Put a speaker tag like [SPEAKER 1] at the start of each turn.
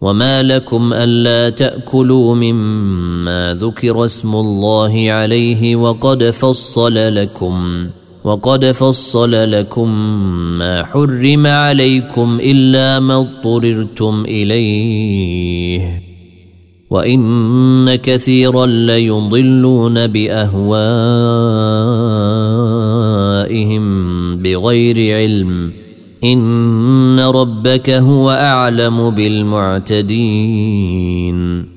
[SPEAKER 1] وما لكم ألا تأكلوا مما ذكر اسم الله عليه وقد فصل لكم ما حرم عليكم إلا ما اضطررتم إليه وإن كثيرا ليضلون بأهوائهم بغير علم إن ربك هو أعلم بالمعتدين